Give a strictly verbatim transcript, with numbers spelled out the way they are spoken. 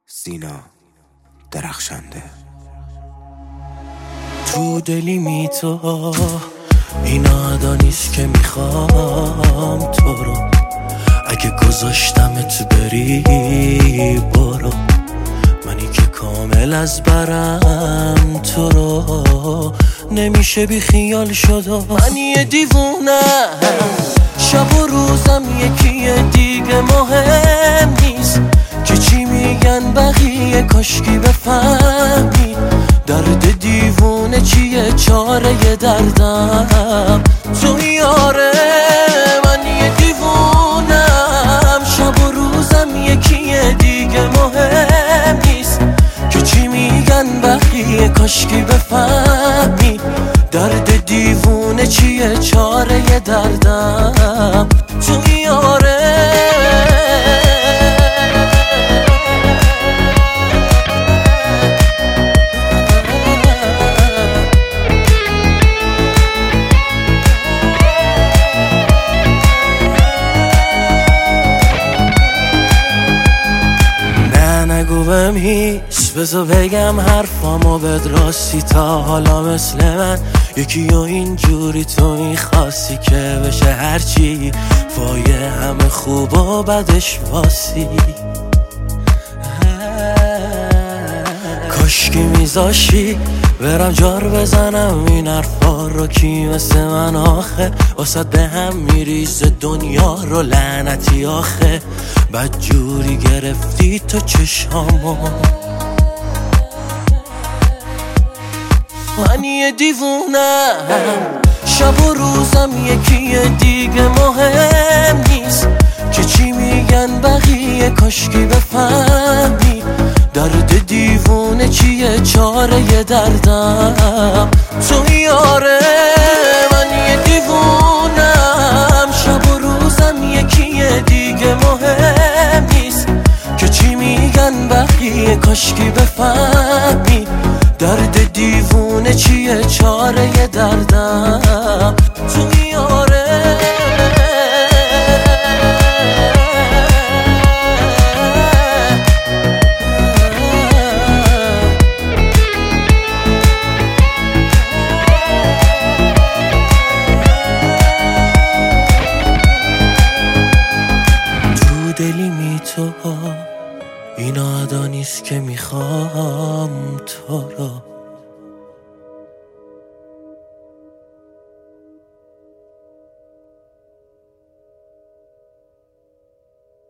سینا درخشنده. تو دلی می تو این عدا نیست که میخوام تو رو، اگه گذاشتمت بری برو، منی که کامل از برم تو رو نمیشه بی خیال شد و من یه دیوونه، شب و روزم یکیه دیگه مهم نیست که چی میگن بقیه، کاشکی بفهمی درد دیوونه چیه، چاره دردم تو یاره. من یه دیوونم، شب و روزم یکیه دیگه مهم نیست که چی میگن بقیه، کاشکی بفهمی درد دیوونه چیه، چاره دردم تو یاره. نگو بهم هیچ، بذار بگم حرفامو بد راستی، تا حالا مثل من یکی و اینجوری تو میخواستی که بشه هرچی فایه همه خوب و بدش واسی. کاشکی میذاشی برم جار بزنم این حرفا رو، کی مثل من آخه واسه به هم میریزه دنیا رو، لعنتی آخه بد جوری گرفتی تو چشامو. من یه دیوونم، شب و روزم یکیه دیگه مهم نیست که چی میگن بقیه، کاشکی بفهمی درد دیوونه چیه، چاره دردم تو یاره. من یه دیوونم، شب و روزم یکیه دیگه مهم نیست که چی میگن بقیه، کاشکی بفهمی درد دیوونه چیه، چاره دردم تو یاره. دلی می تو این عدا نیست که میخوام تو رو،